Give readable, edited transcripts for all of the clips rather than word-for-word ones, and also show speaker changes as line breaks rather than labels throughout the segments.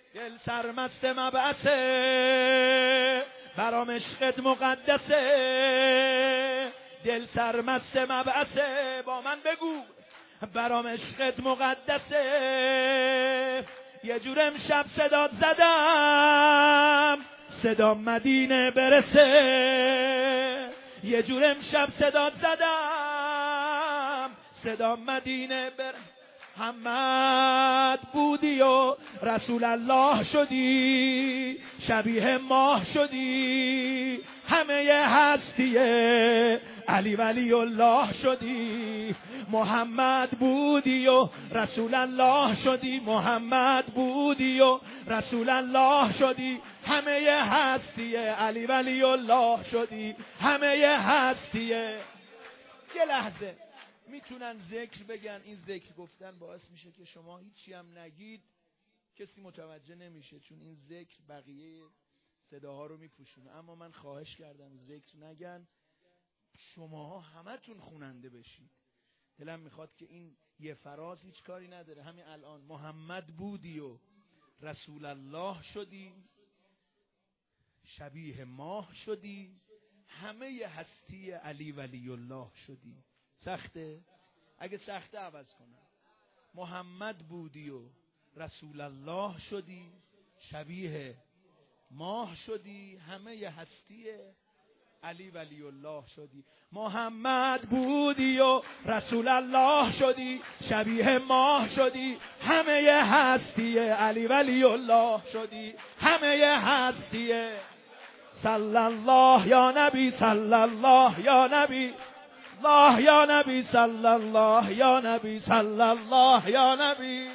دل سرمست مبعثه، برام عشقت مقدسه. دل سرمست مبعثه، با من بگو برام عشقت مقدسه. یه جور امشب صدات زدم، صدا مدینه برسه. یه جور امشب صدات زدم، صدا مدینه برسه. محمد بودی و رسول الله شدی، شبیه ماه شدی، همه هستیه علی ولی الله شدی. محمد بودی و رسول الله شدی، محمد بودی و رسول الله شدی، همه هستیه علی ولی الله شدی، همه هستیه. یه لحظه میتونن ذکر بگن، این ذکر گفتن باعث میشه که شما هیچی هم نگید کسی متوجه نمیشه، چون این ذکر بقیه صداها رو میپوشونه. اما من خواهش کردم ذکر نگن، شماها همتون خوننده بشید. دلم میخواد که این یه فراز هیچ کاری نداره، همین الان محمد بودی و رسول الله شدی، شبیه ماه شدی، همه هستی علی ولی الله شدی. سخته؟ اگه سخته عوض کنم. محمد بودی و رسول الله شدی، شبیه ماه شدی، همه هستی علی ولی الله شدی. محمد بودی و رسول الله شدی، شبیه ماه شدی، همه هستی علی ولی الله شدی، همه هستی. صلی الله یا نبی، صلی الله یا نبی، الله یا نبی، صلی الله یا نبی، صلی الله یا نبی.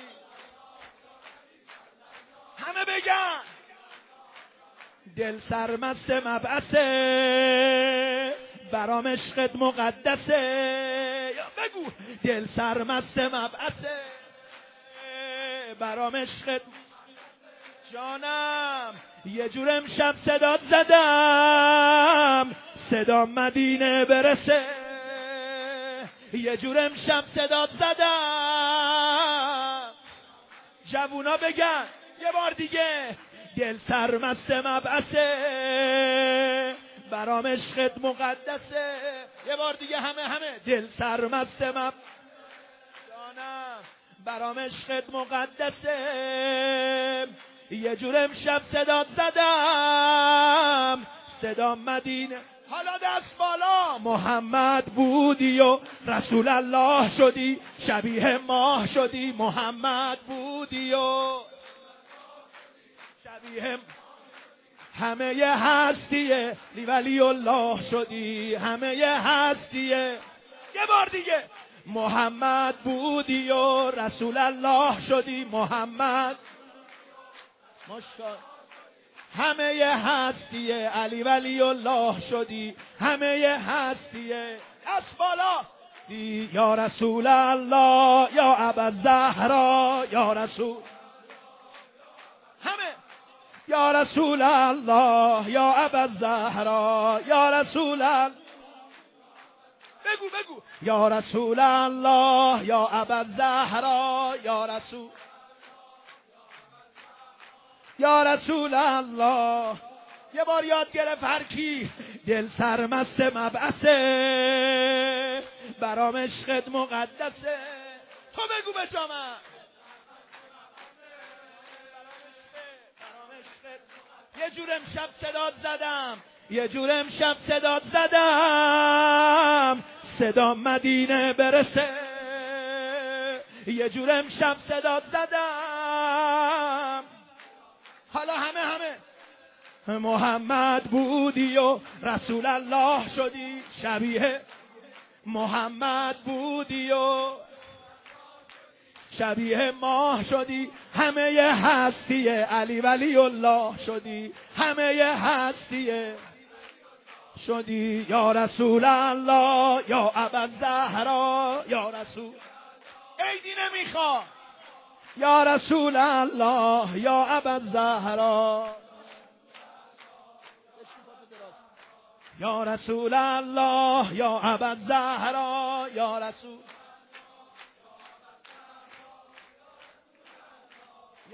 همه بگن دل سرمست مبعثه، برام عشقت مقدسه. یا بگو دل سرمست مبعثه، برام عشقت. جانم یه جور امشب صدات زدم، صدا مدینه برسه. یه جور امشب صدات زدم، جوونا بگن یه بار دیگه دل سرمست مبعثه، برام عشقت مقدسه. یه بار دیگه همه دل سرمست جانم برام عشقت مقدسه. یه جور امشب صدات زدم، صدا مدینه. حالا دست بالا. محمد بودی و رسول الله شدی، شبیه ماه شدی، محمد بودی و شبیه همه هستیه ولی الله شدی، همه هستیه. یه بار دیگه محمد بودی و رسول الله شدی، محمد ماشاءالله همه هستیه علی ولی الله شدی، همه هستیه. از بالا یا رسول الله یا ابوالزهرا، یا رسول همه، یا رسول الله یا ابوالزهرا، یا رسول الله. بگو یا رسول الله یا ابوالزهرا، یا رسول، یا رسول الله. یه بار یاد گرفت هر کی دل سرمست مبعثه، برام عشقت مقدسه. تو بگو به جا من یه جور امشب صدات زدم، یه جور امشب صدات زدم، صدا مدینه برسه. یه جور امشب صدات زدم. حالا همه محمد بودی و رسول الله شدی، شبیه محمد بودی و شبیه ماه شدی، همه هستیه علی ولی الله شدی، همه هستیه شدی. یا رسول الله یا ابوالزهرا، یا رسول عیدی نمیخوا، یا رسول الله یا ابوالزهرا، یا رسول الله یا ابوالزهرا، یا رسول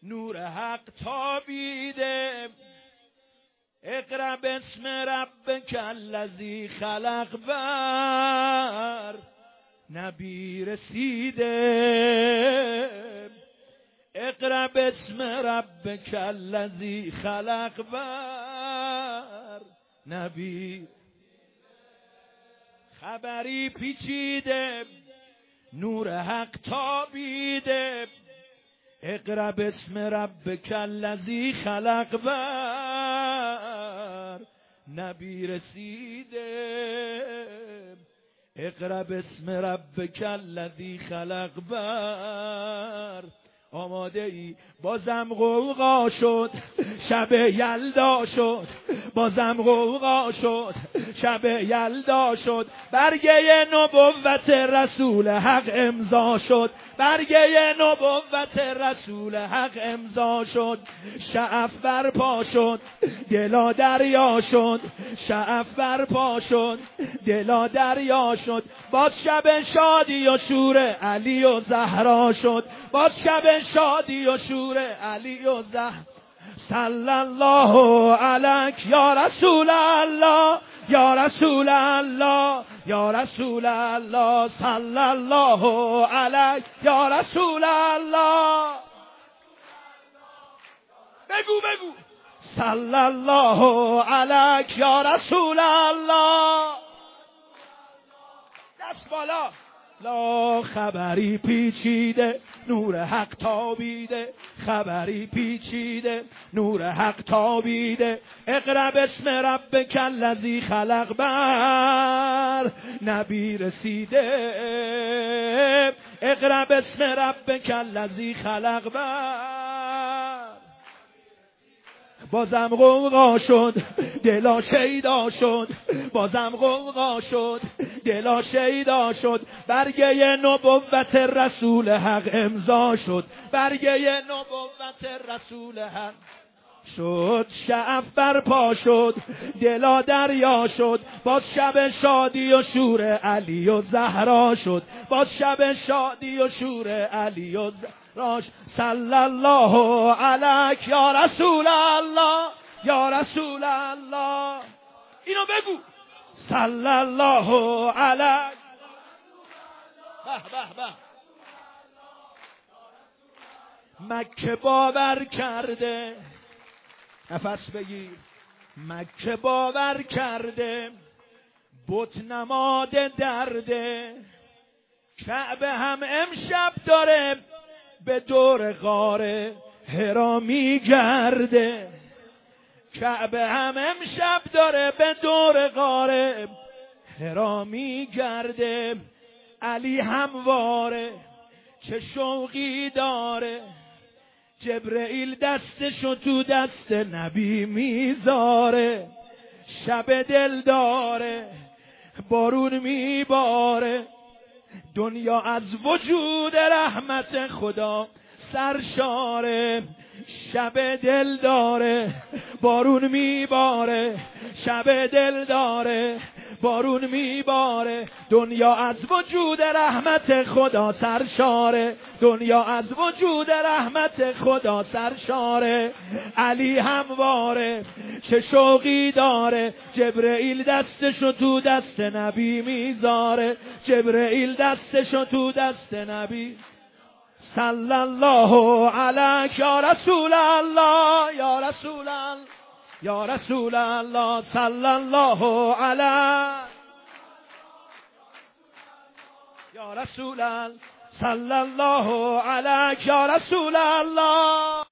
نور حق تابیده، اقرا باسم ربک الذی خلق بر نبی رسیده، اقرا باسم ربک الذی خلق بر نبی. خبری پیچیده، نور حق تابیده، اقرا باسم ربک الذی خلق بر نبی رسیده، اقرا باسم ربک الذی خلق بر. آماده ای؟ بازم غوغا شد، شب یلدا شد، بازم غوغا شد، شب یلدا شد، برگه نبوت رسول حق امضا شد، برگه نبوت رسول حق امضا شد. شعف برپا شد، دلا دریا شد، شعف برپا شد، دلا دریا شد، باز شب شادی و شور علی و زهرا شد، باز شب شادی و شور علی و زهرا. صلی الله علیک یا رسول الله، یا رسول الله، یا رسول الله، صلی الله علیک یا رسول الله. بگو بگو صلی الله علیک یا رسول الله. دست بالا. لا خبری پیچیده، نور حق تابیده، خبری پیچیده، نور حق تابیده، اقرا باسم ربک الذی خلق بر نبی رسیده، اقرا باسم ربک الذی خلق بر. بازم غوغا شد، دلا شیدا شد، بازم غوغا شد، دلا شیدا شد، برگه نبوت رسول حق امضا شد، برگه نبوت رسول حق شد. شعف برپا شد، دلا دریا شد، باز شب شادی و شور علی و زهرا شد، باز شب شادی و شور علی و زهرا. صلی الله علیک یا رسول الله، یا رسول الله. اینو بگو صلی الله علیک. به به به. مکه باور کرده، نفس بگیر، مکه باور کرده، بت نماد درده، کعبه هم امشب داره به دور غار حرا میگرده، کعبه هم امشب داره به دور غار حرا میگرده. علی همواره چه شوقی داره، جبرئیل دستشو تو دست نبی میذاره، شب دل داره بارون میباره، دنیا از وجود رحمت خدا سرشاره، شب دل داره بارون میباره، شب دل داره بارون میباره، دنیا از وجود رحمت خدا سرشاره، دنیا از وجود رحمت خدا سرشاره. علی همواره چه شوقی داره، جبرئیل دستشو تو دست نبی میذاره، جبرئیل دستشو تو دست نبی. صلی الله علیک یا رسول الله، یا رسول الله، یا رسول الله، صلی الله علیک یا رسول الله، صلی الله علیک یا رسول الله.